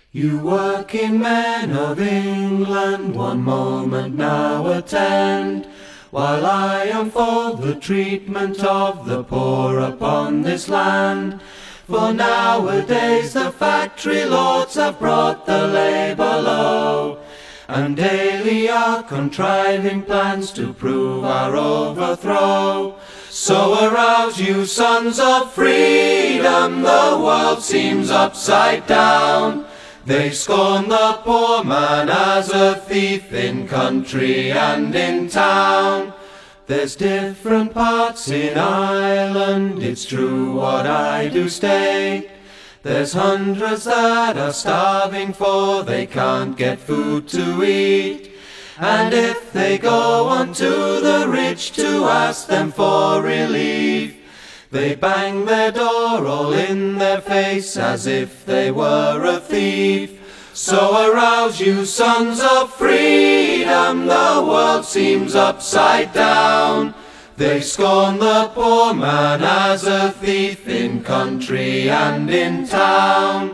You working men of England, one moment now attend, while I unfold the treatment of the poor upon this land. For nowadays the factory lords have brought the labour low, and daily are contriving plans to prove our overthrow. So arouse, you sons of freedom, the world seems upside down. They scorn the poor man as a thief in country and in town. There's different parts in Ireland, it's true what I do state. There's hundreds that are starving, for they can't get food to eat. And if they go on to the rich to ask them for relief, they bang their door all in their face as if they were a thief. So arouse, you sons of freedom, the world seems upside down. They scorn the poor man as a thief in country and in town.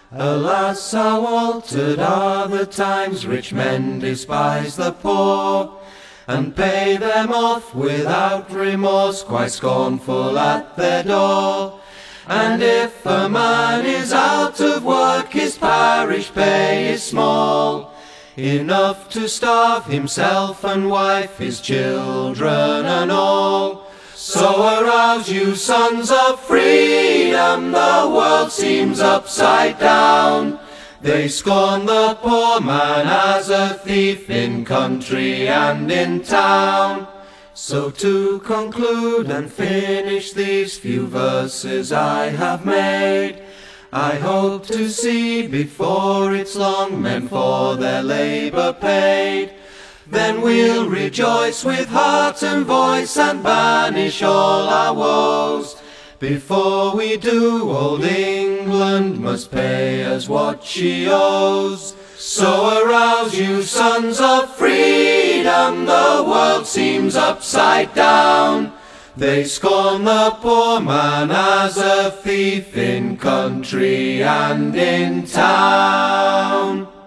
Alas, how altered are the times, rich men despise the poor, and pay them off without remorse, quite scornful at their door. And if a man is out of work, his parish pay is small, enough to starve himself and wife, his children and all. So arouse, you sons of freedom, the world seems upside down. They scorn the poor man as a thief in country and in town. So to conclude and finish these few verses I have made, I hope to see before it's long men for their labour paid. Then we'll rejoice with heart and voice and banish all our woes. Before we do, old England must pay us what she owes. So arouse, you sons of freedom, the world seems upside down. They scorn the poor man as a thief in country and in town.